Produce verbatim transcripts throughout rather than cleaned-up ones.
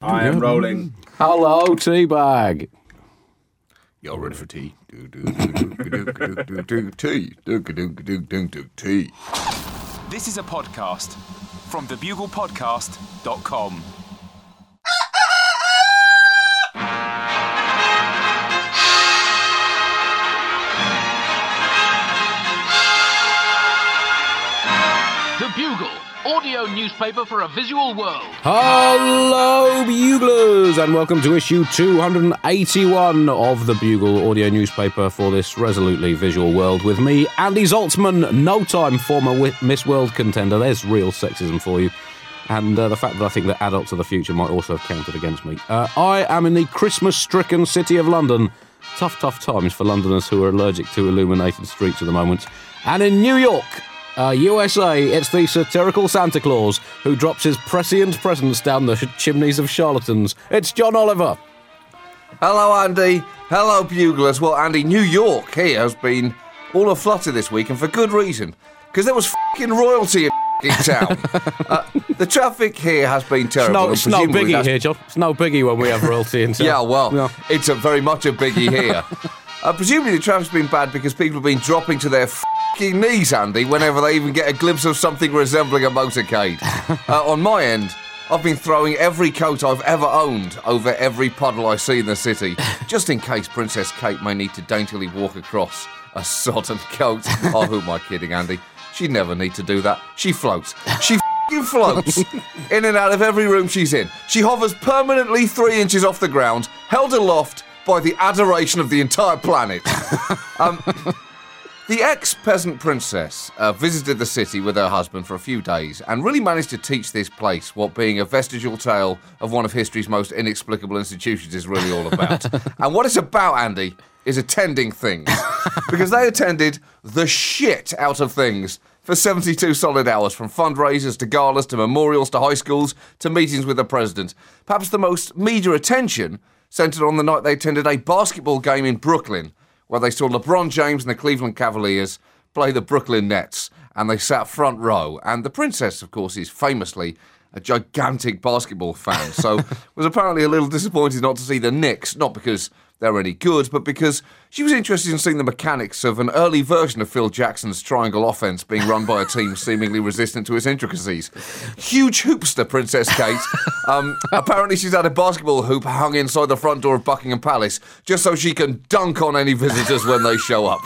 I am rolling. Hello, Teabag. You're ready for tea. Do do do do do do do tea. Do do do do do tea. This is a podcast from the bugle podcast dot com. The Bugle, audio newspaper for a visual world. Hello, Buglers, and welcome to issue two hundred eighty-one of the Bugle audio newspaper for this resolutely visual world with me, Andy Zaltzman, no-time former wi- Miss World contender. There's real sexism for you. And uh, the fact that I think that adults of the future might also have counted against me. Uh, I am in the Christmas-stricken city of London. Tough, tough times for Londoners who are allergic to illuminated streets at the moment. And in New York, Uh, U S A, it's the satirical Santa Claus who drops his prescient presents down the sh- chimneys of charlatans. It's John Oliver. Hello, Andy. Hello, Buglers. Well, Andy, New York here has been all aflutter this week, and for good reason. Because there was f***ing royalty in f***ing town. uh, the traffic here has been terrible. No, it's no biggie that's... here, John. It's no biggie when we have royalty in town. Yeah, well, yeah. It's a very much a biggie here. uh, presumably the traffic's been bad because people have been dropping to their f***ing knees, Andy, whenever they even get a glimpse of something resembling a motorcade. uh, on my end, I've been throwing every coat I've ever owned over every puddle I see in the city, just in case Princess Kate may need to daintily walk across a sodden coat. Oh, who am I kidding, Andy? She'd never need to do that. She floats. She f***ing floats in and out of every room she's in. She hovers permanently three inches off the ground, held aloft by the adoration of the entire planet. Um... The ex-peasant princess uh, visited the city with her husband for a few days and really managed to teach this place what being a vestigial tale of one of history's most inexplicable institutions is really all about. And what it's about, Andy, is attending things. Because they attended the shit out of things for seventy-two solid hours, from fundraisers to galas to memorials to high schools to meetings with the president. Perhaps the most media attention centred on the night they attended a basketball game in Brooklyn, where they saw LeBron James and the Cleveland Cavaliers play the Brooklyn Nets, and they sat front row. And the princess, of course, is famously a gigantic basketball fan, so was apparently a little disappointed not to see the Knicks, not because they're any good, but because she was interested in seeing the mechanics of an early version of Phil Jackson's triangle offense being run by a team seemingly resistant to its intricacies. Huge hoopster, Princess Kate. Um, apparently she's had a basketball hoop hung inside the front door of Buckingham Palace just so she can dunk on any visitors when they show up.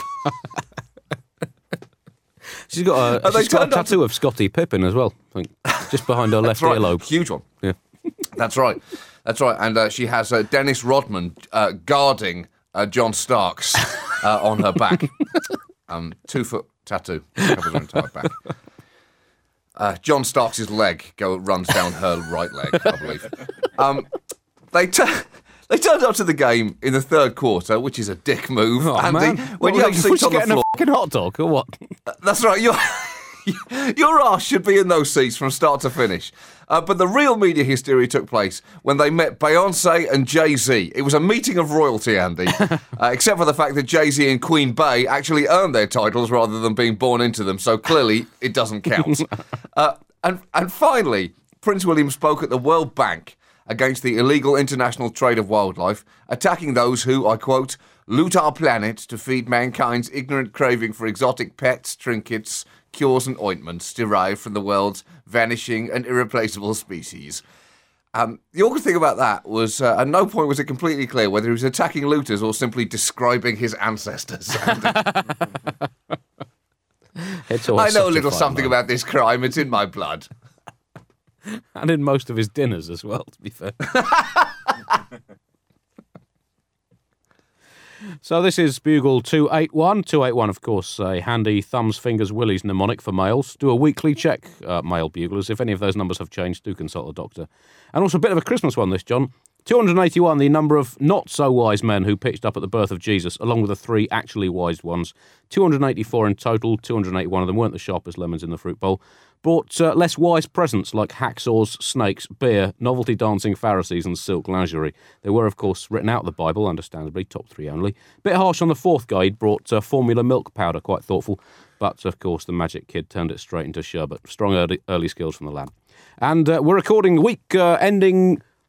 She's got a, she's got a tattoo to... of Scottie Pippen as well, I think, just behind her left right. earlobe. Huge one. Yeah. That's right. That's right. And uh, she has uh, Dennis Rodman uh, guarding uh, John Starks uh, on her back. Um, two-foot tattoo covers her entire back. Uh, John Starks' leg go runs down her right leg, I believe. Um, they t- they turned up to the game in the third quarter, which is a dick move, oh, Andy. Man. When what, you have seats on the floor, a fucking hot dog or what? Uh, that's right. Your your arse should be in those seats from start to finish. Uh, but the real media hysteria took place when they met Beyonce and Jay-Z. It was a meeting of royalty, Andy, uh, except for the fact that Jay-Z and Queen Bey actually earned their titles rather than being born into them, so clearly it doesn't count. uh, and, and finally, Prince William spoke at the World Bank against the illegal international trade of wildlife, attacking those who, I quote, loot our planet to feed mankind's ignorant craving for exotic pets, trinkets, cures and ointments derived from the world's vanishing and irreplaceable species. Um, the awkward thing about that was, uh, at no point was it completely clear whether he was attacking looters or simply describing his ancestors. It's I know a little a something man. about this crime. It's in my blood. And in most of his dinners as well, to be fair. So this is Bugle two eighty-one. two eighty-one, of course, a handy thumbs, fingers, willies mnemonic for males. Do a weekly check, uh, male buglers. If any of those numbers have changed, do consult a doctor. And also a bit of a Christmas one, this, John. two hundred eighty-one, the number of not-so-wise men who pitched up at the birth of Jesus, along with the three actually wise ones. two hundred eighty-four in total. two hundred eighty-one of them weren't the sharpest lemons in the fruit bowl. Bought uh, less wise presents like hacksaws, snakes, beer, novelty dancing Pharisees and silk lingerie. They were, of course, written out of the Bible, understandably, top three only. Bit harsh on the fourth guy. He'd brought uh, formula milk powder, quite thoughtful. But, of course, the magic kid turned it straight into sherbet. Strong early, early skills from the lab. And uh, we're recording the week uh, ending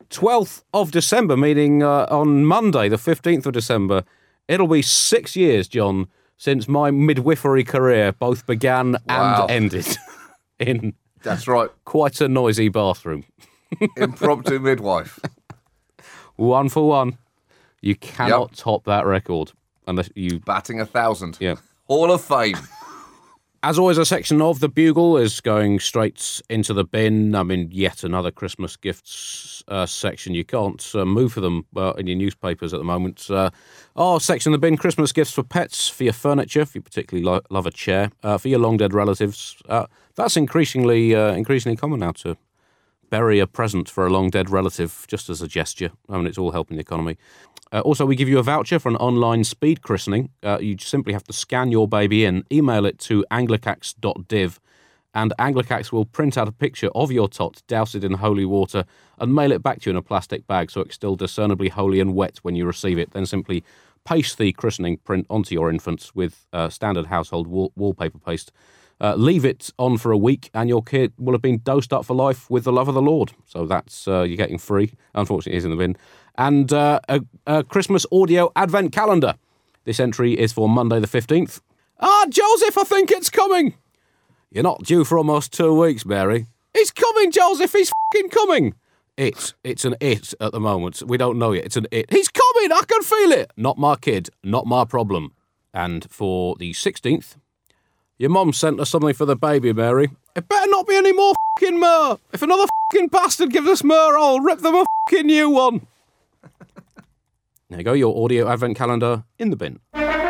twelfth of December, meaning uh, on Monday, the fifteenth of December, it'll be six years, John, since my midwifery career both began Wow. and ended in That's right. quite a noisy bathroom. Impromptu midwife. One for one. You cannot Yep. top that record unless you... Batting a thousand. Yeah. Hall of Fame. As always, a section of The Bugle is going straight into the bin. I mean, yet another Christmas gifts uh, section. You can't uh, move for them uh, in your newspapers at the moment. Uh, our section of the bin, Christmas gifts for pets, for your furniture, if you particularly lo- love a chair, uh, for your long-dead relatives. Uh, that's increasingly uh, increasingly common now to bury a present for a long-dead relative just as a gesture. I mean, it's all helping the economy. Uh, also, we give you a voucher for an online speed christening. Uh, you simply have to scan your baby in, email it to anglicax dot div, and Anglicax will print out a picture of your tot, douse it in holy water, and mail it back to you in a plastic bag so it's still discernibly holy and wet when you receive it. Then simply paste the christening print onto your infant with uh, standard household wall- wallpaper paste. Uh, leave it on for a week, and your kid will have been dosed up for life with the love of the Lord. So that's uh, you're getting free. Unfortunately, it is in the bin. And uh, a, a Christmas audio advent calendar. This entry is for Monday the fifteenth. Ah, Joseph, I think it's coming. You're not due for almost two weeks, Mary. He's coming, Joseph. He's f***ing coming. It. It's an it at the moment. We don't know yet. It's an it. He's coming. I can feel it. Not my kid. Not my problem. And for the sixteenth... Your mum sent us something for the baby, Mary. It better not be any more f***ing myrrh. If another f***ing bastard gives us myrrh, I'll rip them a f***ing new one. There you go, your audio advent calendar in the bin.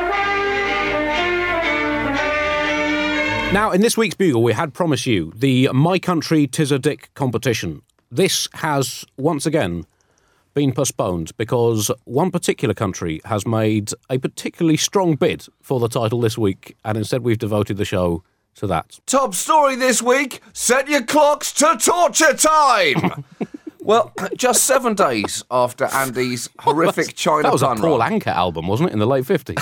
Now, in this week's Bugle, we had promised you the My Country Tis a Dick competition. This has, once again, been postponed because one particular country has made a particularly strong bid for the title this week, and instead we've devoted the show to that. Top story this week, set your clocks to torture time! Well, just seven days after Andy's horrific China That was a pun Paul run. Anka album, wasn't it, in the late fifties?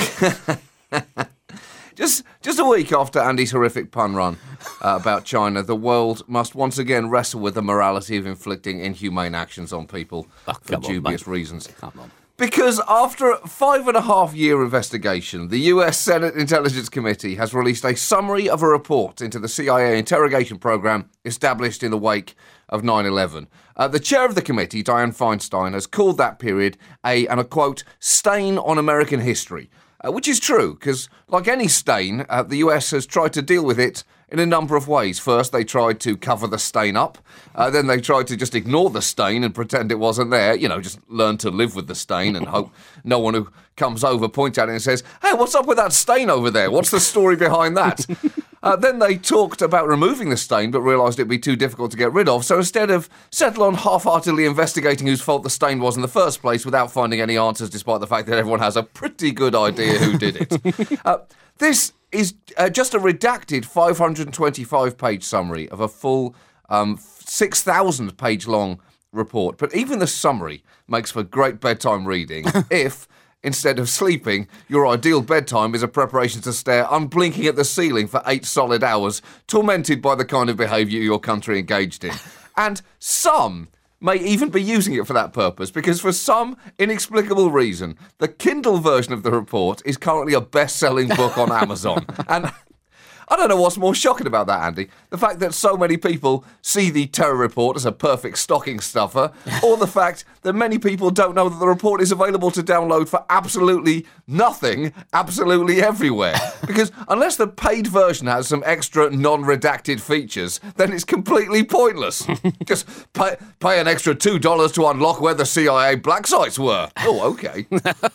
Just, just a week after Andy's horrific pun run uh, about China, the world must once again wrestle with the morality of inflicting inhumane actions on people Oh, for come on, dubious mate. reasons. Come on. Because after a five and a half year investigation, the U S Senate Intelligence Committee has released a summary of a report into the C I A interrogation program established in the wake of nine eleven. Uh, the chair of the committee, Dianne Feinstein, has called that period a, and I quote, stain on American history. Uh, which is true, because like any stain, uh, the U S has tried to deal with it in a number of ways. First, they tried to cover the stain up. Uh, then they tried to just ignore the stain and pretend it wasn't there. You know, just learn to live with the stain and hope no one who comes over points at it and says, hey, what's up with that stain over there? What's the story behind that? Uh, then they talked about removing the stain, but realised it'd be too difficult to get rid of. So instead of settle on half-heartedly investigating whose fault the stain was in the first place without finding any answers, despite the fact that everyone has a pretty good idea who did it. uh, this is uh, just a redacted five hundred twenty-five page summary of a full um, six thousand page long report. But even the summary makes for great bedtime reading if, instead of sleeping, your ideal bedtime is a preparation to stare unblinking at the ceiling for eight solid hours, tormented by the kind of behaviour your country engaged in. And some may even be using it for that purpose, because for some inexplicable reason, the Kindle version of the report is currently a best-selling book on Amazon. And I don't know what's more shocking about that, Andy. The fact that so many people see the terror report as a perfect stocking stuffer, or the fact that many people don't know that the report is available to download for absolutely nothing, absolutely everywhere. Because unless the paid version has some extra non-redacted features, then it's completely pointless. Just pay, pay an extra two dollars to unlock where the C I A black sites were. Oh, okay.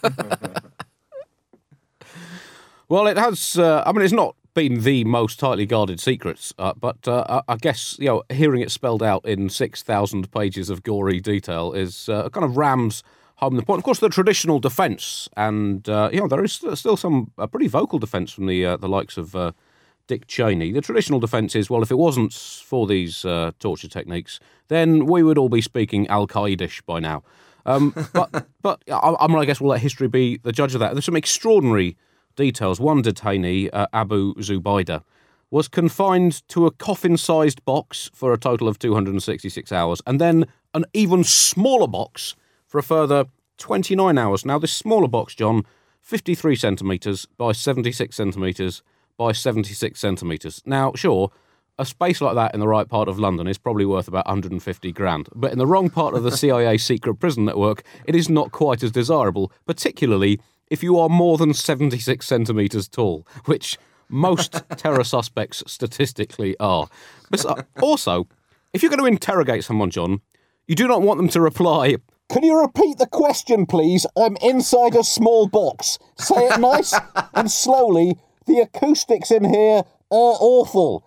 Well, it has, uh, I mean, it's not been the most tightly guarded secrets, uh, but uh, I guess, you know, hearing it spelled out in six thousand pages of gory detail is uh, kind of rams home the point. Of course, the traditional defence, and, uh, you know, there is still some uh, pretty vocal defence from the uh, the likes of uh, Dick Cheney. The traditional defence is, well, if it wasn't for these uh, torture techniques, then we would all be speaking Al-Qaeda-ish by now. Um, but, but I, I mean, I guess we'll let history be the judge of that. There's some extraordinary details. One detainee, uh, Abu Zubaydah, was confined to a coffin-sized box for a total of two hundred sixty-six hours and then an even smaller box for a further twenty-nine hours. Now, this smaller box, John, fifty-three centimetres by seventy-six centimetres by seventy-six centimetres. Now, sure, a space like that in the right part of London is probably worth about one hundred fifty grand. But in the wrong part of the C I A secret prison network, it is not quite as desirable, particularly if you are more than seventy-six centimetres tall, which most terror suspects statistically are. But also, if you're going to interrogate someone, John, you do not want them to reply, "Can you repeat the question, please? I'm inside a small box. Say it nice and slowly. The acoustics in here are awful."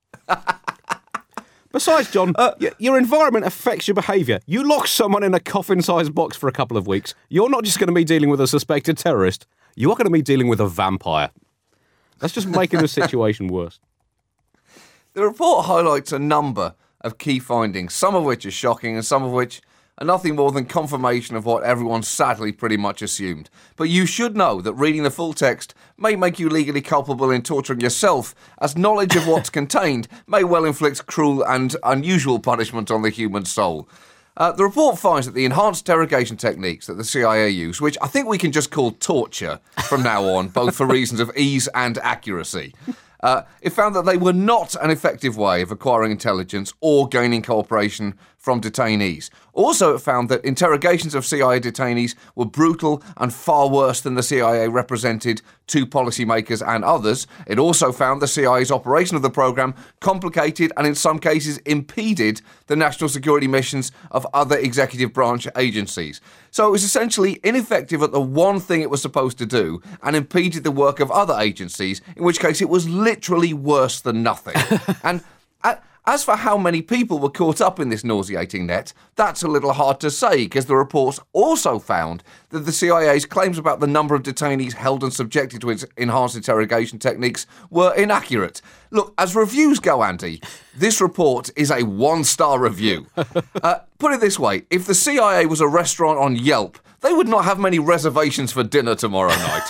Besides, John, uh, y- your environment affects your behaviour. You lock someone in a coffin-sized box for a couple of weeks. You're not just going to be dealing with a suspected terrorist. You are going to be dealing with a vampire. That's just making the situation worse. The report highlights a number of key findings, some of which are shocking and some of which are nothing more than confirmation of what everyone sadly pretty much assumed. But you should know that reading the full text may make you legally culpable in torturing yourself, as knowledge of what's contained may well inflict cruel and unusual punishment on the human soul. Uh, the report finds that the enhanced interrogation techniques that the C I A use, which I think we can just call torture from now on, both for reasons of ease and accuracy, Uh, it found that they were not an effective way of acquiring intelligence or gaining cooperation from detainees. Also, it found that interrogations of C I A detainees were brutal and far worse than the C I A represented to policymakers and others. It also found the C I A's operation of the programme complicated and in some cases impeded the national security missions of other executive branch agencies. So it was essentially ineffective at the one thing it was supposed to do and impeded the work of other agencies, in which case it was literally worse than nothing. And uh, as for how many people were caught up in this nauseating net, that's a little hard to say, because the reports also found that the C I A's claims about the number of detainees held and subjected to its enhanced interrogation techniques were inaccurate. Look, as reviews go, Andy, this report is a one-star review. Uh, put it this way, if the C I A was a restaurant on Yelp, they would not have many reservations for dinner tomorrow night.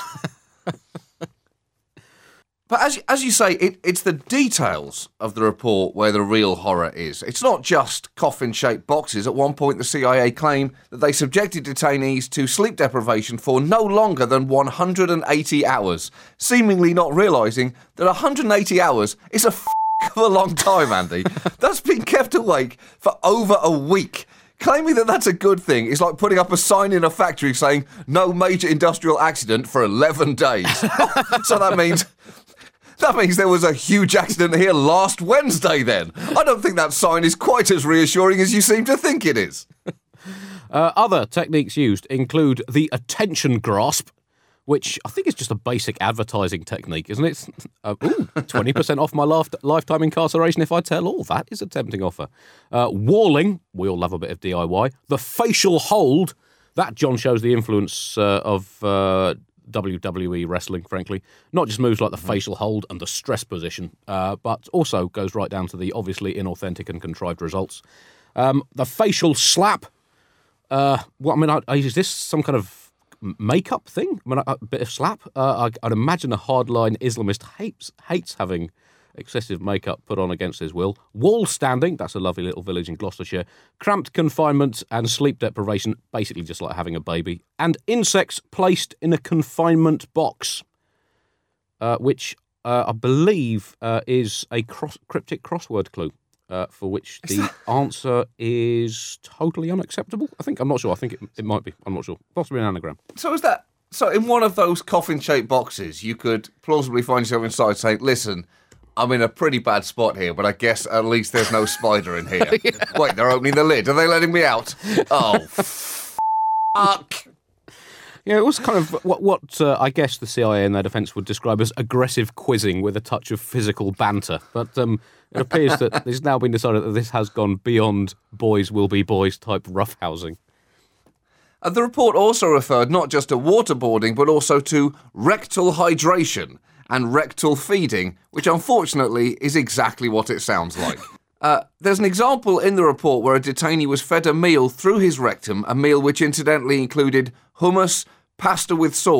But as, as you say, it, it's the details of the report where the real horror is. It's not just coffin-shaped boxes. At one point, the C I A claimed that they subjected detainees to sleep deprivation for no longer than one hundred eighty hours, seemingly not realising that one hundred eighty hours is a f*** of a long time, Andy. That's been kept awake for over a week. Claiming that that's a good thing is like putting up a sign in a factory saying, "No major industrial accident for eleven days. So that means... That means there was a huge accident here last Wednesday, then. I don't think that sign is quite as reassuring as you seem to think it is. Uh, other techniques used include the attention grasp, which I think is just a basic advertising technique, isn't it? Uh, ooh, twenty percent off my life- lifetime incarceration if I tell all. That is a tempting offer. Uh, walling, we all love a bit of D I Y. The facial hold, that, John, shows the influence uh, of... Uh, W W E wrestling, frankly. Not just moves like the facial hold and the stress position, uh, but also goes right down to the obviously inauthentic and contrived results. Um, the facial slap. Uh, what I mean, I, is this some kind of makeup thing? I mean, a, a bit of slap. Uh, I, I'd imagine a hardline Islamist hates hates having excessive makeup put on against his will. Wall standing, that's a lovely little village in Gloucestershire. Cramped confinement and sleep deprivation, basically just like having a baby. And insects placed in a confinement box, uh, which uh, I believe uh, is a cross- cryptic crossword clue, uh, for which the that... answer is totally unacceptable. I think, I'm not sure, I think it, it might be, I'm not sure. Possibly an anagram. So is that, so in one of those coffin-shaped boxes, you could plausibly find yourself inside saying, "Listen, I'm in a pretty bad spot here, but I guess at least there's no spider in here." Yeah. Wait, they're opening the lid. Are they letting me out? Oh, fuck. Yeah, it was kind of what, what uh, I guess the C I A in their defence would describe as aggressive quizzing with a touch of physical banter. But um, it appears that it's now been decided that this has gone beyond boys will be boys type roughhousing. Uh, the report also referred not just to waterboarding, but also to rectal hydration and rectal feeding, which unfortunately is exactly what it sounds like. Uh, there's an example in the report where a detainee was fed a meal through his rectum, a meal which incidentally included hummus, pasta with sauce,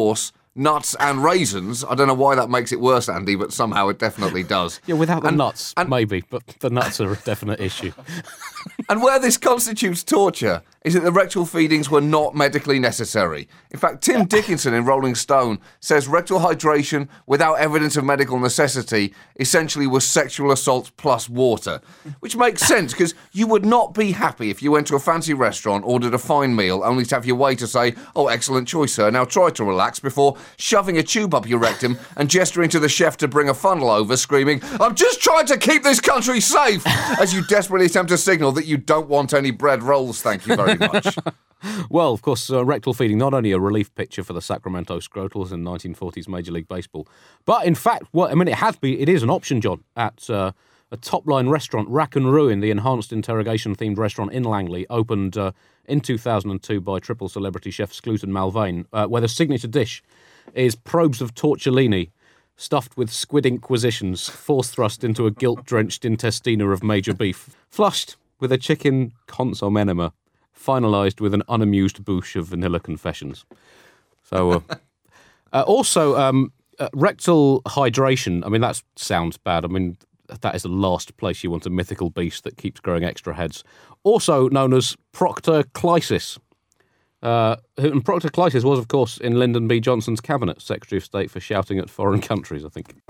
nuts and raisins. I don't know why that makes it worse, Andy, but somehow it definitely does. Yeah, without the and, nuts, and, maybe, but the nuts are a definite issue. And where this constitutes torture is that the rectal feedings were not medically necessary. In fact, Tim Dickinson in Rolling Stone says rectal hydration without evidence of medical necessity essentially was sexual assault plus water, which makes sense because you would not be happy if you went to a fancy restaurant, ordered a fine meal, only to have your waiter say, "Oh, excellent choice, sir. Now try to relax," before shoving a tube up your rectum and gesturing to the chef to bring a funnel over, screaming, "I'm just trying to keep this country safe," as you desperately attempt to signal that you don't want any bread rolls, thank you very much. Well, of course, uh, rectal feeding, not only a relief picture for the Sacramento Scrotals in nineteen forties Major League Baseball, but in fact, well, I mean, it has been, it is an option, John, at uh, a top-line restaurant, Rack and Ruin, the enhanced interrogation-themed restaurant in Langley, opened uh, in two thousand two by triple celebrity chef Scluton Malvain, uh, where the signature dish is probes of tortellini stuffed with squid inquisitions, force thrust into a guilt-drenched intestina of major beef, flushed with a chicken consomme enema, finalised with an unamused bouche of vanilla confessions. So, uh, uh, also, um, uh, rectal hydration, I mean, that sounds bad. I mean, that is the last place you want a mythical beast that keeps growing extra heads. Also known as proctoclysis. Uh, and proctoclysis was, of course, in Lyndon B. Johnson's cabinet, Secretary of State for shouting at foreign countries, I think.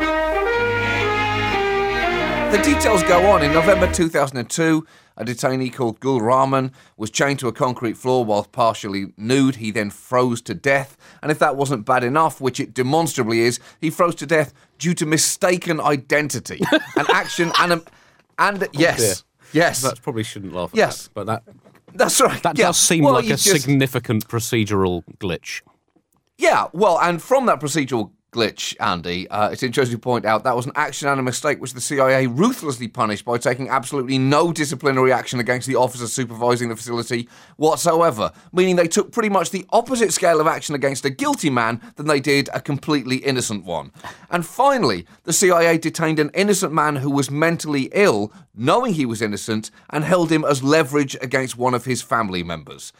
The details go on. In November two thousand two, a detainee called Gul Rahman was chained to a concrete floor whilst partially nude. He then froze to death. And if that wasn't bad enough, which it demonstrably is, he froze to death due to mistaken identity. An action and... A, and yes, oh yes. That probably shouldn't laugh at yes. that, but that... That's right. That yeah. does seem well, like a just... significant procedural glitch. Yeah, well, and from that procedural glitch, Andy, uh, it's interesting to point out that was an action and a mistake which the C I A ruthlessly punished by taking absolutely no disciplinary action against the officer supervising the facility whatsoever, meaning they took pretty much the opposite scale of action against a guilty man than they did a completely innocent one. And finally, the C I A detained an innocent man who was mentally ill, knowing he was innocent, and held him as leverage against one of his family members.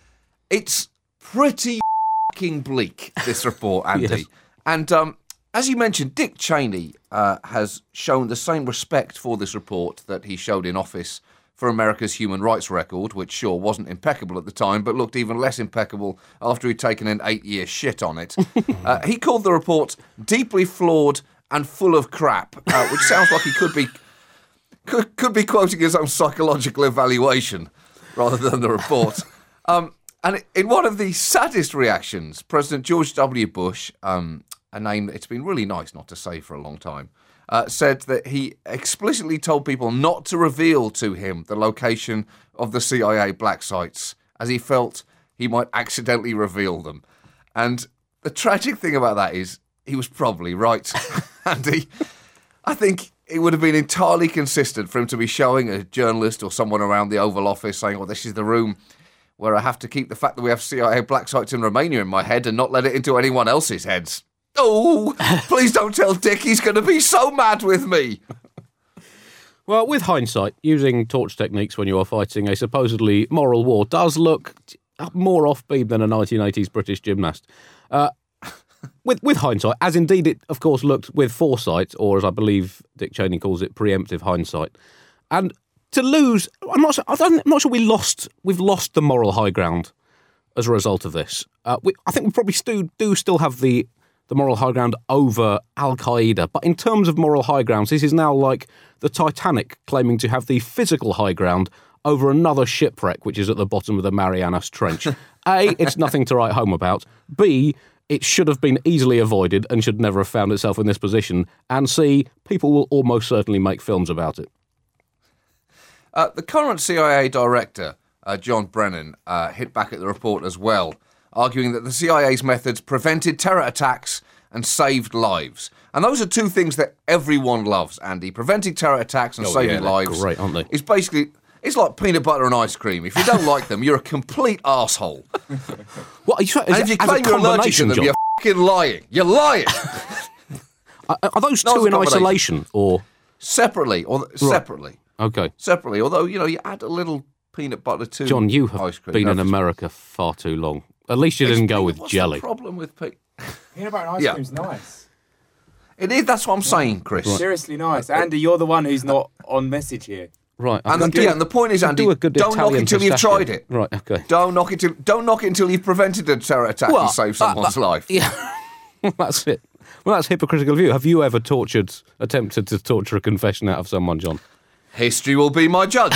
It's pretty f***ing bleak, this report, Andy. Yes. And um, as you mentioned, Dick Cheney uh, has shown the same respect for this report that he showed in office for America's human rights record, which sure wasn't impeccable at the time, but looked even less impeccable after he'd taken an eight-year shit on it. uh, he called the report deeply flawed and full of crap, uh, which sounds like he could be could, could be quoting his own psychological evaluation rather than the report. Um, and in one of the saddest reactions, President George W. Bush, um, a name that it's been really nice not to say for a long time, uh, said that he explicitly told people not to reveal to him the location of the C I A black sites, as he felt he might accidentally reveal them. And the tragic thing about that is he was probably right, Andy. I think it would have been entirely consistent for him to be showing a journalist or someone around the Oval Office saying, well, this is the room where I have to keep the fact that we have C I A black sites in Romania in my head and not let it into anyone else's heads. Oh, please don't tell Dick, he's going to be so mad with me. Well, with hindsight, using torch techniques when you are fighting a supposedly moral war does look more off-beat than a nineteen eighties British gymnast. Uh, with with hindsight, as indeed it, of course, looked with foresight, or as I believe Dick Cheney calls it, preemptive hindsight. And to lose, I'm not, I'm not sure we lost, we've lost the moral high ground as a result of this. Uh, we, I think we probably stu, do still have the, the moral high ground over Al-Qaeda, but in terms of moral high grounds, this is now like the Titanic claiming to have the physical high ground over another shipwreck, which is at the bottom of the Marianas Trench. A, it's nothing to write home about. B, it should have been easily avoided and should never have found itself in this position. And C, people will almost certainly make films about it. Uh, the current C I A director, uh, John Brennan, uh, hit back at the report as well, arguing that the C I A's methods prevented terror attacks and saved lives. And those are two things that everyone loves, Andy. Preventing terror attacks and oh, saving yeah, lives great, aren't they? is basically... It's like peanut butter and ice cream. If you don't like them, you're a complete arsehole. What, are you, and if you claim you're allergic to them, John? you're f***ing lying. You're lying. are, are those No, two in it's a isolation or separately? Or right. separately. Okay. Separately. Although, you know, you add a little peanut butter to John, you have ice cream. been no, in America far too long. At least you didn't go with What's jelly. The problem with pe- Peanut butter and ice Yeah. cream's nice. It is. That's what I'm saying, Chris. Seriously nice. Andy, you're the one who's not on message here. Right. I And, can the, do- yeah, and the point is, I can Andy, do a good don't knock Italian it till you've pistachio. tried it. Right, okay. Don't knock it till don't knock it until you've prevented a terror attack Well, and saved uh, someone's uh, life. Yeah. That's it. Well, that's hypocritical of you. Have you ever tortured, attempted to torture a confession out of someone, John? History will be my judge.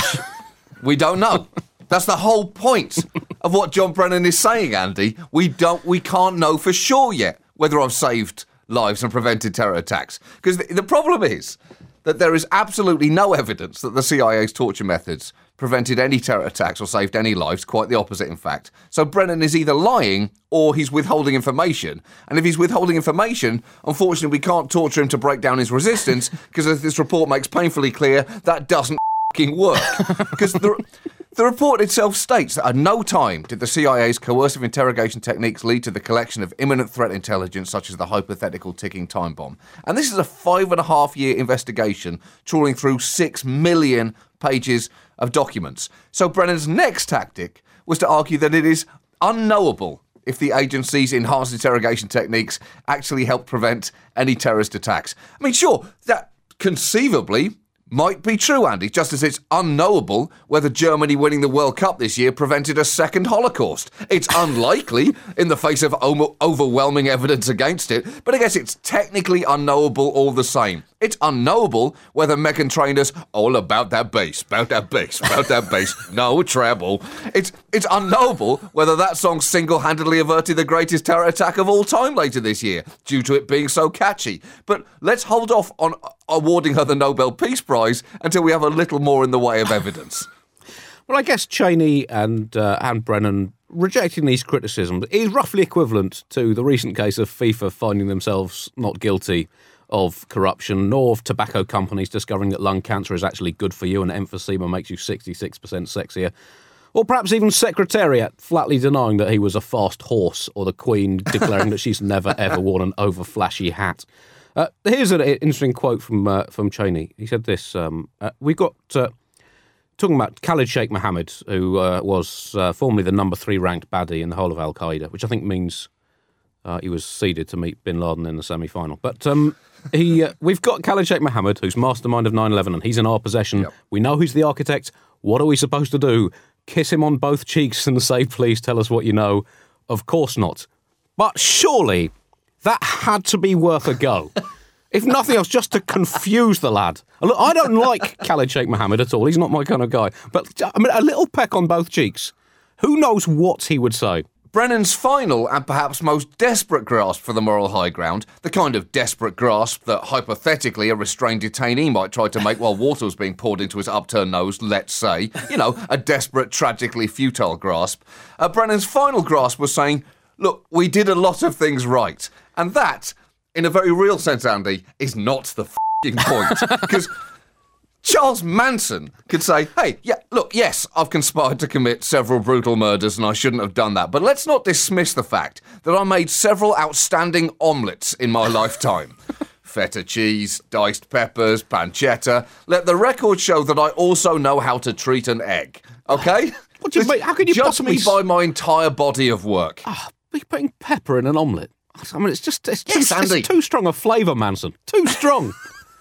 We don't know. That's the whole point of what John Brennan is saying, Andy. We don't. We can't know for sure yet whether I've saved lives and prevented terror attacks. Because the, the problem is that there is absolutely no evidence that the C I A's torture methods prevented any terror attacks or saved any lives. Quite the opposite, in fact. So Brennan is either lying or he's withholding information. And if he's withholding information, unfortunately, we can't torture him to break down his resistance because, as this report makes painfully clear, that doesn't f***ing work. Because the, the report itself states that at no time did the C I A's coercive interrogation techniques lead to the collection of imminent threat intelligence such as the hypothetical ticking time bomb. And this is a five and a half year investigation trawling through six million pages of documents. So Brennan's next tactic was to argue that it is unknowable if the agency's enhanced interrogation techniques actually helped prevent any terrorist attacks. I mean, sure, that conceivably might be true, Andy, just as it's unknowable whether Germany winning the World Cup this year prevented a second Holocaust. It's unlikely in the face of o- overwhelming evidence against it, but I guess it's technically unknowable all the same. It's unknowable whether Meghan Trainor's all about that bass, about that bass, about that bass, no treble. It's it's unknowable whether that song single-handedly averted the greatest terror attack of all time later this year, due to it being so catchy. But let's hold off on awarding her the Nobel Peace Prize until we have a little more in the way of evidence. Well, I guess Cheney and uh, and Brennan rejecting these criticisms is roughly equivalent to the recent case of FIFA finding themselves not guilty of corruption, nor of tobacco companies discovering that lung cancer is actually good for you and emphysema makes you sixty-six percent sexier. Or perhaps even Secretariat flatly denying that he was a fast horse, or the Queen declaring that she's never ever worn an over-flashy hat. Uh, here's an interesting quote from uh, from Cheney. He said this, um, uh, we got... Uh, Talking about Khalid Sheikh Mohammed, who uh, was uh, formerly the number three ranked baddie in the whole of Al-Qaeda, which I think means uh, he was seeded to meet bin Laden in the semi-final. But um, he, uh, we've got Khalid Sheikh Mohammed, who's mastermind of nine eleven, and he's in our possession. Yep. We know he's the architect. What are we supposed to do? Kiss him on both cheeks and say, please tell us what you know? Of course not. But surely that had to be worth a go. If nothing else, just to confuse the lad. Look, I don't like Khalid Sheikh Mohammed at all. He's not my kind of guy. But I mean, a little peck on both cheeks. Who knows what he would say? Brennan's final and perhaps most desperate grasp for the moral high ground, the kind of desperate grasp that hypothetically a restrained detainee might try to make while water was being poured into his upturned nose, let's say. You know, a desperate, tragically futile grasp. Uh, Brennan's final grasp was saying, look, we did a lot of things right. And that, in a very real sense, Andy, is not the f***ing point. Because Charles Manson could say, hey, yeah, look, yes, I've conspired to commit several brutal murders and I shouldn't have done that. But let's not dismiss the fact that I made several outstanding omelettes in my lifetime. Feta cheese, diced peppers, pancetta. Let the record show that I also know how to treat an egg. Okay? What do you mean? How can you Judge possibly... me by my entire body of work. Oh, you're putting pepper in an omelette. I mean, it's just it's, Yes, too, Andy. it's too strong a flavour, Manson. Too strong.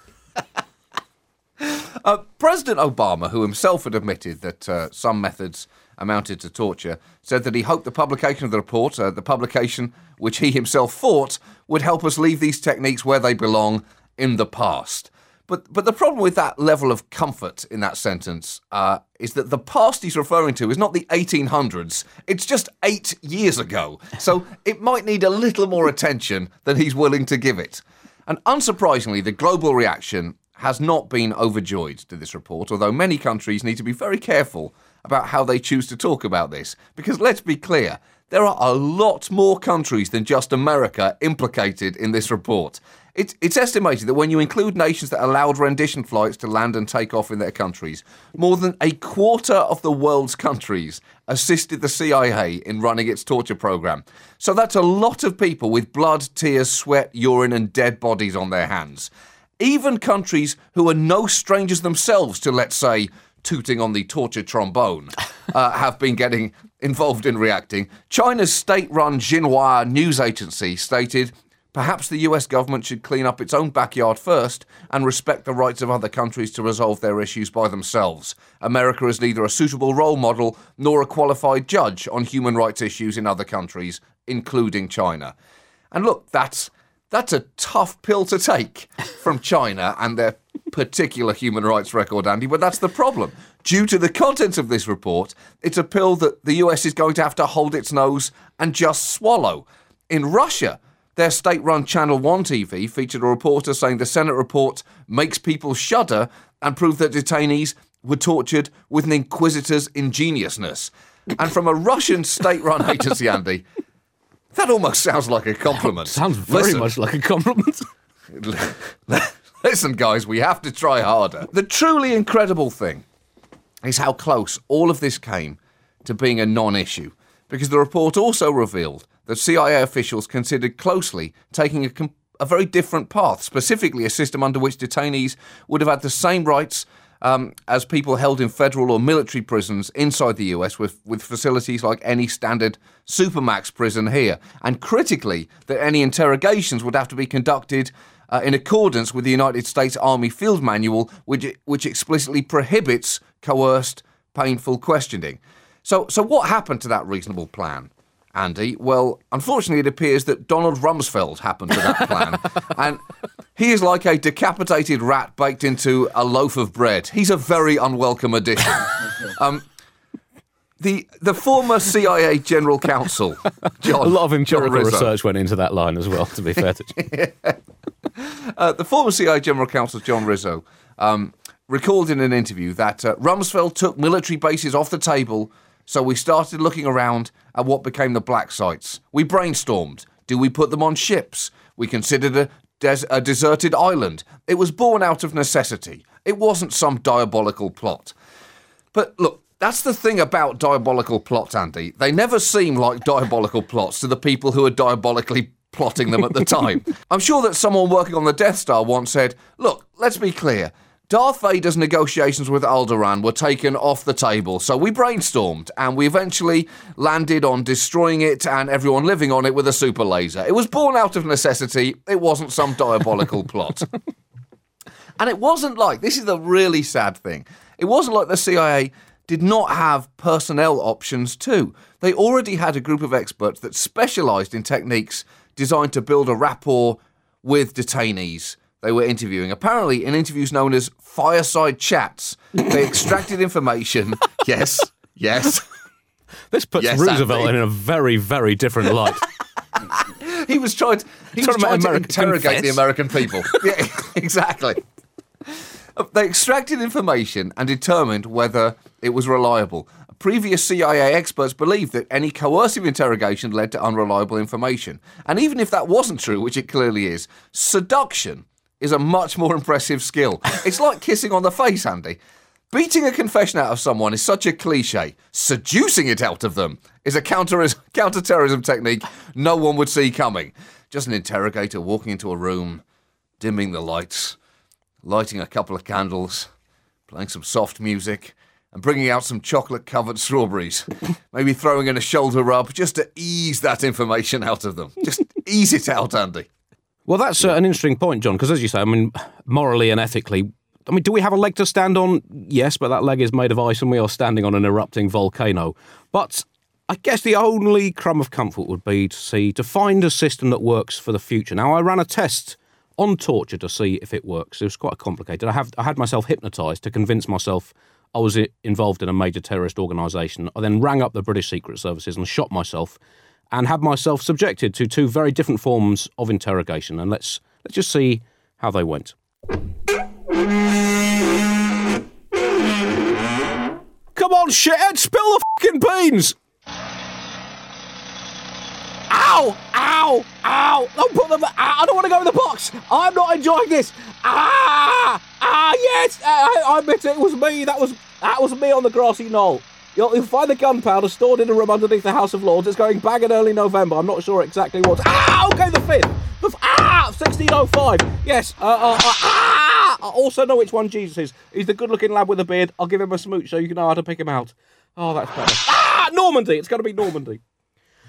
uh, President Obama, who himself had admitted that uh, some methods amounted to torture, said that he hoped the publication of the report, uh, the publication which he himself fought, would help us leave these techniques where they belong, in the past. But but the problem with that level of comfort in that sentence uh, is that the past he's referring to is not the eighteen hundreds, it's just eight years ago. So it might need a little more attention than he's willing to give it. And unsurprisingly, the global reaction has not been overjoyed to this report, although many countries need to be very careful about how they choose to talk about this. Because let's be clear, there are a lot more countries than just America implicated in this report. It's, it's estimated that when you include nations that allowed rendition flights to land and take off in their countries, more than a quarter of the world's countries assisted the C I A in running its torture program. So that's a lot of people with blood, tears, sweat, urine and dead bodies on their hands. Even countries who are no strangers themselves to, let's say, tooting on the torture trombone, uh, have been getting involved in reacting. China's state-run Xinhua news agency stated, Perhaps the U S government should clean up its own backyard first and respect the rights of other countries to resolve their issues by themselves. America is neither a suitable role model nor a qualified judge on human rights issues in other countries, including China. And look, that's that's a tough pill to take from China and their particular human rights record, Andy, but that's the problem. Due to the contents of this report, it's a pill that the U S is going to have to hold its nose and just swallow. In Russia, their state-run Channel one T V featured a reporter saying the Senate report makes people shudder and prove that detainees were tortured with an inquisitor's ingeniousness. And from a Russian state-run agency, Andy, that almost sounds like a compliment. Sounds very Listen, much like a compliment. Listen, guys, we have to try harder. The truly incredible thing is how close all of this came to being a non-issue, because the report also revealed that C I A officials considered closely taking a, com- a very different path, specifically a system under which detainees would have had the same rights um, as people held in federal or military prisons inside the U S, with, with facilities like any standard supermax prison here. And critically, that any interrogations would have to be conducted uh, in accordance with the United States Army Field Manual, which, which explicitly prohibits coerced, painful questioning. So, so what happened to that reasonable plan, Andy? Well, unfortunately, it appears that Donald Rumsfeld happened to that plan. And he is like a decapitated rat baked into a loaf of bread. He's a very unwelcome addition. um, the the former C I A General Counsel, John A lot of empirical John Rizzo, research went into that line as well, to be fair to you. uh, the former C I A General Counsel, John Rizzo, um, recalled in an interview that uh, Rumsfeld took military bases off the table. So we started looking around at what became the black sites. We brainstormed. Do we put them on ships? We considered a, des- a deserted island. It was born out of necessity. It wasn't some diabolical plot. But look, that's the thing about diabolical plots, Andy. They never seem like diabolical plots to the people who are diabolically plotting them at the time. I'm sure that someone working on the Death Star once said, look, let's be clear. Darth Vader's negotiations with Alderaan were taken off the table, so we brainstormed, and we eventually landed on destroying it and everyone living on it with a super laser. It was born out of necessity. It wasn't some diabolical plot. And it wasn't like, this is the really sad thing, it wasn't like the C I A did not have personnel options too. They already had a group of experts that specialised in techniques designed to build a rapport with detainees they were interviewing. Apparently, in interviews known as fireside chats, they extracted information. Yes, yes. This puts Yes, Roosevelt Andy. in a very, very different light. He was trying to, he was Trying to make trying to America interrogate confess. the American people. Yeah, exactly. They extracted information and determined whether it was reliable. Previous C I A experts believed that any coercive interrogation led to unreliable information. And even if that wasn't true, which it clearly is, seduction is a much more impressive skill. It's like kissing on the face, Andy. Beating a confession out of someone is such a cliche. Seducing it out of them is a counter counter-terrorism technique no one would see coming. Just an interrogator walking into a room, dimming the lights, lighting a couple of candles, playing some soft music, and bringing out some chocolate-covered strawberries. Maybe throwing in a shoulder rub just to ease that information out of them. Just ease it out, Andy. Well, that's uh, an interesting point, John, because as you say, I mean, morally and ethically, I mean, do we have a leg to stand on? Yes, but that leg is made of ice and we are standing on an erupting volcano. But I guess the only crumb of comfort would be to see, to find a system that works for the future. Now, I ran a test on torture to see if it works. It was quite complicated. I have I had myself hypnotised to convince myself I was involved in a major terrorist organisation. I then rang up the British Secret Services and shot myself and had myself subjected to two very different forms of interrogation. And let's let's just see how they went. Come on, shithead, spill the fucking beans! Ow! Ow! Ow! Don't put them. I don't want to go in the box. I'm not enjoying this. Ah! Ah! Yes! I, I admit it. It was me. That was that was me on the grassy knoll. You'll, you'll find the gunpowder stored in a room underneath the House of Lords. It's going bang in early November. I'm not sure exactly what. Ah! Okay, the fifth. The f- ah! sixteen oh five. Yes. Uh, uh, uh, ah! I also know which one Jesus is. He's the good-looking lad with the beard. I'll give him a smooch so you can know how to pick him out. Oh, that's better. Ah! Normandy. It's going to be Normandy.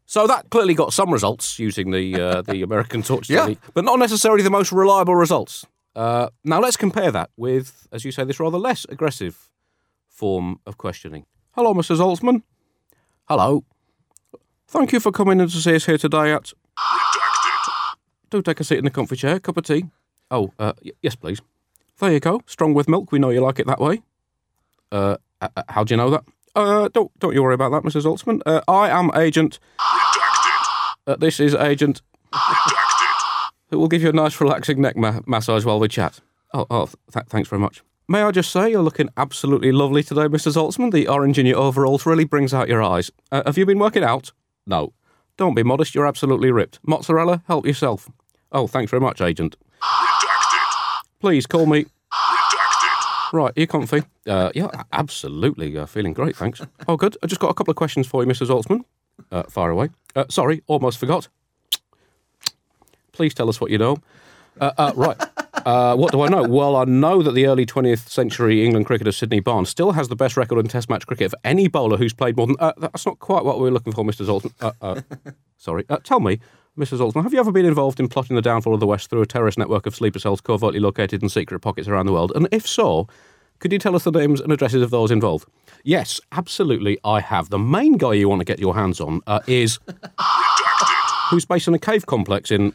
So that clearly got some results using the uh, the American torture Yeah. technique, but not necessarily the most reliable results. Uh, now let's compare that with, as you say, this rather less aggressive form of questioning. Hello, Mister Zaltzman. Hello. Thank you for coming in to see us here today at... Redacted. Do take a seat in the comfy chair, cup of tea. Oh, uh, y- yes, please. There you go. Strong with milk. We know you like it that way. Uh, uh, how do you know that? Uh, don't don't you worry about that, Missus Zaltzman. Uh, I am Agent... Redacted. Uh, this is Agent... Redacted. Who will give you a nice relaxing neck ma- massage while we chat. Oh, oh th- thanks very much. May I just say, you're looking absolutely lovely today, Mister Zaltzman. The orange in your overalls really brings out your eyes. Uh, have you been working out? No. Don't be modest, you're absolutely ripped. Mozzarella, help yourself. Oh, thanks very much, Agent. Redacted. Please call me... Redacted. Right, you comfy? Uh, yeah, absolutely. Uh, feeling great, thanks. Oh, good. I just got a couple of questions for you, Mister Zaltzman. Uh, fire away. Uh, sorry, almost forgot. Please tell us what you know. Uh, uh, right. Uh, what do I know? Well, I know that the early twentieth century England cricketer Sidney Barnes still has the best record in Test match cricket of any bowler who's played more than... Uh, that's not quite what we were looking for, Mister Zaltzman. Uh, uh, sorry. Uh, tell me, Mister Zaltzman, have you ever been involved in plotting the downfall of the West through a terrorist network of sleeper cells covertly located in secret pockets around the world? And if so, could you tell us the names and addresses of those involved? Yes, absolutely, I have. The main guy you want to get your hands on uh, is... Redacted. Who's based in a cave complex in...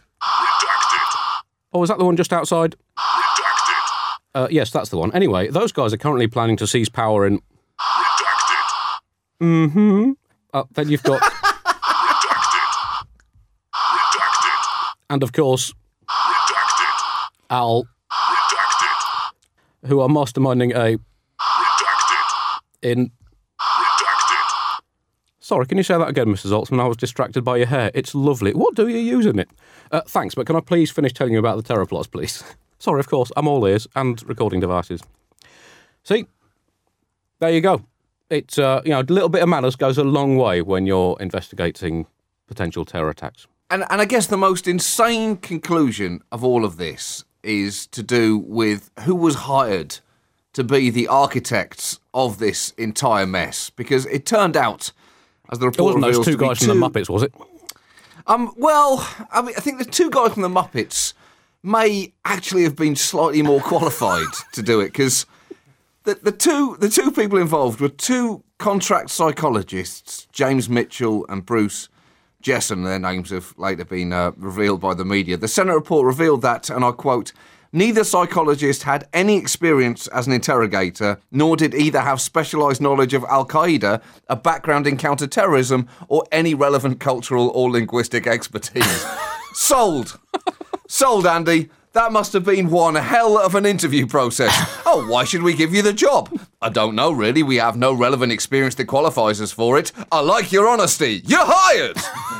Oh, is that the one just outside? Redacted. Uh, yes, that's the one. Anyway, those guys are currently planning to seize power in... Redacted. Mm-hmm. Uh, then you've got... Redacted. Redacted. And, of course... Redacted. Al... Redacted. Who are masterminding a... Redacted. In... Redacted. Sorry, can you say that again, Mister Zaltzman? I was distracted by your hair. It's lovely. What do you use in it? Uh, thanks, but can I please finish telling you about the terror plots, please? Sorry, of course, I'm all ears and recording devices. See? There you go. It's, uh, you know, a little bit of manners goes a long way when you're investigating potential terror attacks. And, and I guess the most insane conclusion of all of this is to do with who was hired to be the architects of this entire mess. Because it turned out, as the It report wasn't those reveals, two to be guys from the Muppets, was it? Um, well, I mean, I think the two guys from the Muppets may actually have been slightly more qualified to do it, because the, the two the two people involved were two contract psychologists, James Mitchell and Bruce Jesson. Their names have later been uh, revealed by the media. The Senate report revealed that, and I quote, neither psychologist had any experience as an interrogator, nor did either have specialised knowledge of Al-Qaeda, a background in counter-terrorism, or any relevant cultural or linguistic expertise. Sold. Sold, Andy. That must have been one hell of an interview process. Oh, why should we give you the job? I don't know, really. We have no relevant experience that qualifies us for it. I like your honesty. You're hired!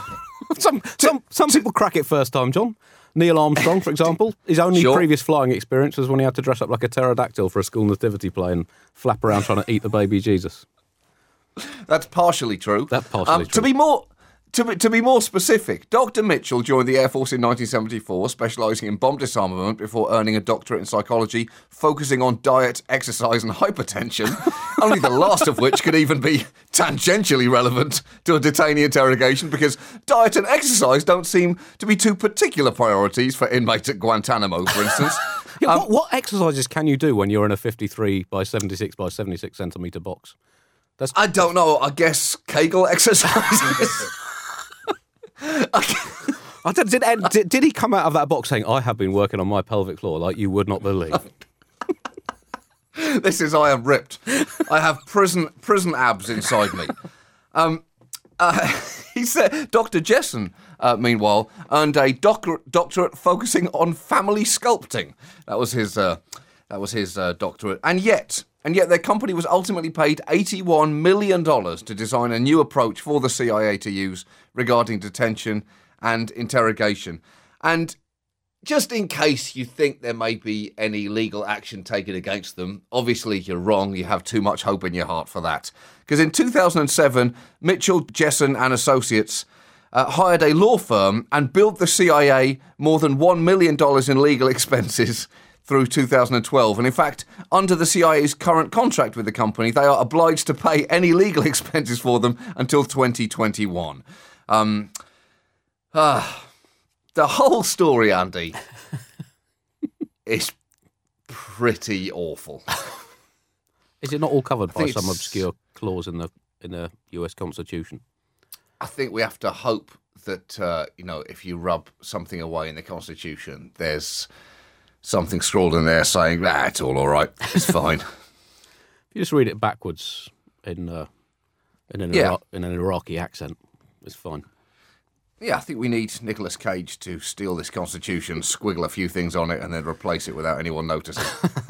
some some, some people crack it first time, John. Neil Armstrong, for example, his only Sure. previous flying experience was when he had to dress up like a pterodactyl for a school nativity play and flap around trying to eat the baby Jesus. That's partially true. That's partially um, true. To be more... To be, to be more specific, Doctor Mitchell joined the Air Force in nineteen seventy-four, specialising in bomb disarmament before earning a doctorate in psychology, focusing on diet, exercise and hypertension, only the last of which could even be tangentially relevant to a detainee interrogation, because diet and exercise don't seem to be two particular priorities for inmates at Guantanamo, for instance. Yeah, Um, what, what exercises can you do when you're in a fifty-three by seventy-six by seventy-six centimetre box? That's I don't know, I guess Kegel exercises? I don't, did, Ed, did, did he come out of that box saying, I have been working on my pelvic floor like you would not believe? This is, I am ripped. I have prison prison abs inside me. Um, uh, he said, Doctor Jesson, uh, meanwhile, earned a doc- doctorate focusing on family sculpting. That was his. Uh, that was his uh, doctorate, and yet, and yet, their company was ultimately paid eighty-one million dollars to design a new approach for the C I A to use regarding detention and interrogation. And just in case you think there may be any legal action taken against them, obviously you're wrong. You have too much hope in your heart for that. Because in two thousand seven, Mitchell, Jesson and Associates uh, hired a law firm and billed the C I A more than one million dollars in legal expenses through two thousand twelve. And in fact, under the C I A's current contract with the company, they are obliged to pay any legal expenses for them until twenty twenty-one. Um, Ah, the whole story, Andy, is pretty awful. Is it not all covered by think some it's- obscure clause in the in the U S Constitution? I think we have to hope that, uh, you know, if you rub something away in the Constitution, there's something scrawled in there saying, ah, it's all all right, it's fine. If you just read it backwards in uh, in an Yeah. Ira- in an Iraqi accent, it's fine. Yeah, I think we need Nicolas Cage to steal this Constitution, squiggle a few things on it, and then replace it without anyone noticing.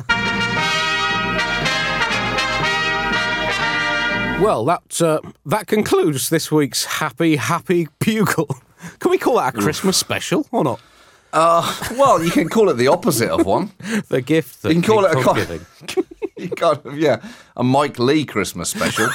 Well, that uh, that concludes this week's Happy Happy Bugle. Can we call that a Christmas special or not? Well, you can call it the opposite of one. The gift that You can call keeps it a on con- giving. You kind of, yeah, a Mike Lee Christmas special.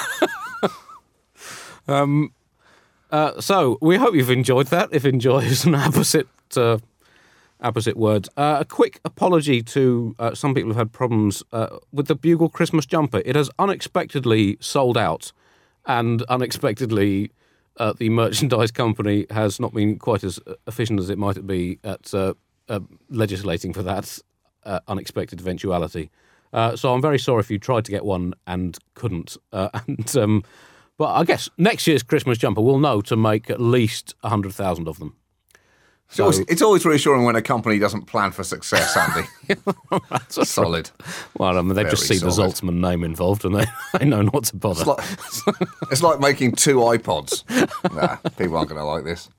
Uh, so we hope you've enjoyed that. If enjoy is an opposite uh, opposite word. Uh, a quick apology to uh, some people who've had problems uh, with the Bugle Christmas jumper. It has unexpectedly sold out, and unexpectedly uh, the merchandise company has not been quite as efficient as it might be at uh, uh, legislating for that uh, unexpected eventuality. Uh, so I'm very sorry if you tried to get one and couldn't. Uh, and um, But I guess next year's Christmas jumper will know to make at least one hundred thousand of them. It's always, it's always reassuring when a company doesn't plan for success, Andy. Solid. Well, I mean, they just see Very the solid. Zaltzman name involved and they, they know not to bother. It's like, it's like making two iPods. Nah, people aren't going to like this.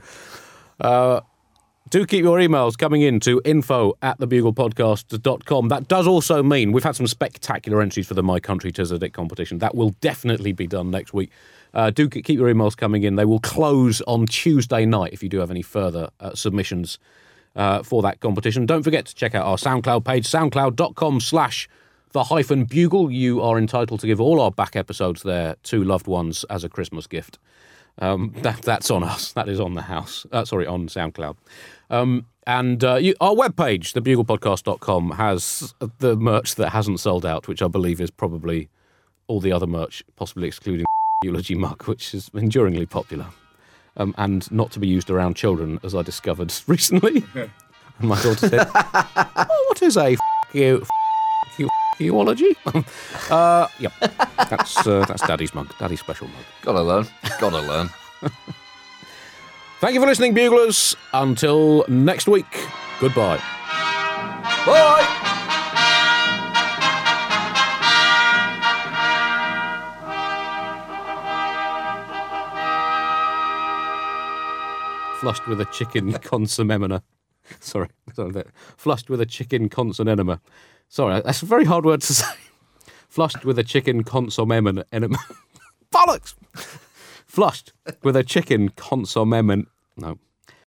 Do keep your emails coming in to info at thebuglepodcast dot com. That does also mean we've had some spectacular entries for the My Country Tis a Dick competition. That will definitely be done next week. Uh, do keep your emails coming in. They will close on Tuesday night if you do have any further uh, submissions uh, for that competition. Don't forget to check out our SoundCloud page, soundcloud.com slash the hyphen bugle. You are entitled to give all our back episodes there to loved ones as a Christmas gift. Um, that, that's on us. That is on the house. Uh, sorry, on SoundCloud. Um, and uh, you, our webpage, the bugle podcast dot com, has the merch that hasn't sold out, which I believe is probably all the other merch, possibly excluding Eulogy Mug, which is enduringly popular. Um, and not to be used around children, as I discovered recently. And my daughter said, oh, what is a f*** you, f*** you, f*** eulogy? uh, yep, that's, uh, that's Daddy's mug, Daddy's special mug. Gotta learn. Gotta learn. Thank you for listening, Buglers. Until next week, goodbye. Bye! Flushed with a chicken consomme. Sorry, sorry. That. Flushed with a chicken consomme. Sorry, that's a very hard word to say. Flushed with a chicken consomme. Bollocks! Flushed with a chicken consomme. No.